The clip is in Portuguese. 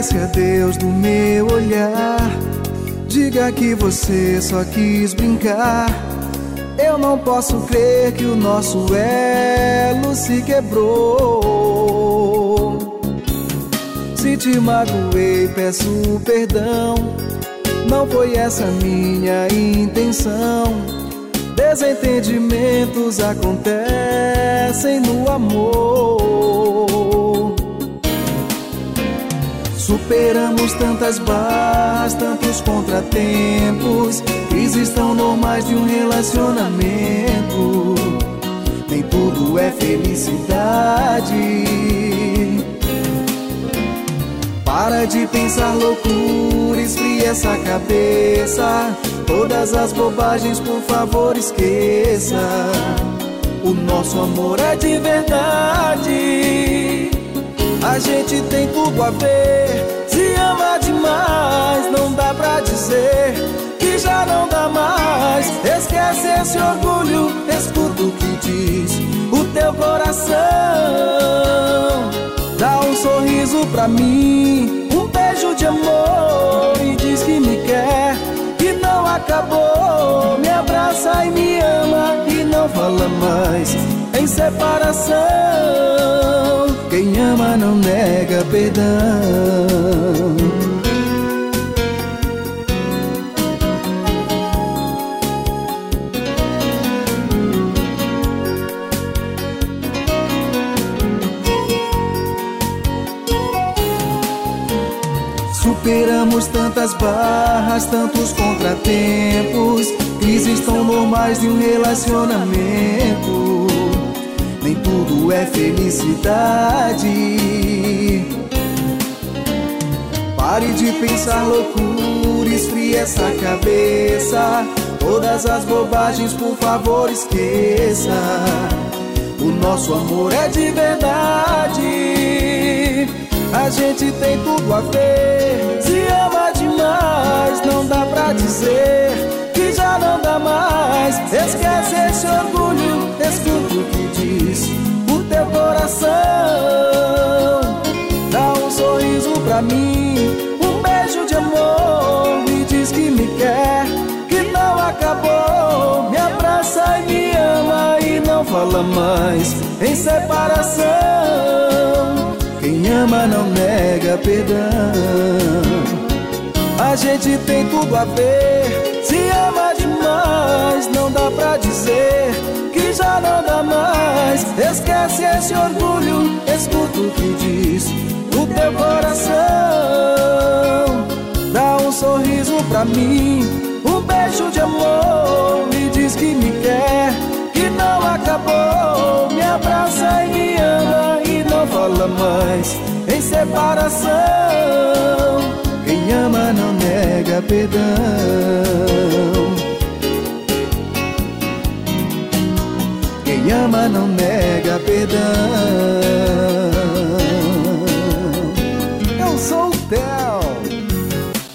Agradece a Deus do meu olhar. Diga que você só quis brincar. Eu não posso crer que o nosso elo se quebrou. Se te magoei, peço perdão. Não foi essa minha intenção. Desentendimentos acontecem no amor. Superamos tantas barras, tantos contratempos. Crises tão normais de um relacionamento. Nem tudo é felicidade. Para de pensar loucura, esfria essa cabeça. Todas as bobagens, por favor, esqueça. O nosso amor é de verdade. A gente tem tudo a ver. Se ama demais, não dá pra dizer que já não dá mais. Esquece esse orgulho, escuta o que diz o teu coração. Dá um sorriso pra mim, um beijo de amor e diz que me quer, que não acabou. Me abraça e me ama e não fala mais em separação. Quem ama não nega perdão. Superamos tantas barras, tantos contratempos. Crises tão normais de um relacionamento. Nem tudo é felicidade. Pare de pensar loucura, esfrie essa cabeça. Todas as bobagens, por favor, esqueça. O nosso amor é de verdade. A gente tem tudo a ver. Se ama demais, não dá pra dizer que já não dá mais. Esquece esse orgulho, escuta o que diz o teu coração. Dá um sorriso pra mim, um beijo de amor e diz que me quer, que não acabou. Me abraça e me ama e não fala mais em separação. Quem ama não nega perdão. A gente tem tudo a ver. Se ama demais, não dá pra dizer que já não dá mais. Esquece esse orgulho, escuta o que diz o teu coração. Dá um sorriso pra mim, um beijo de amor e diz que me quer, que não acabou. Me abraça e me ama e não fala mais em separação. Quem ama não nega perdão. Quem ama não nega perdão.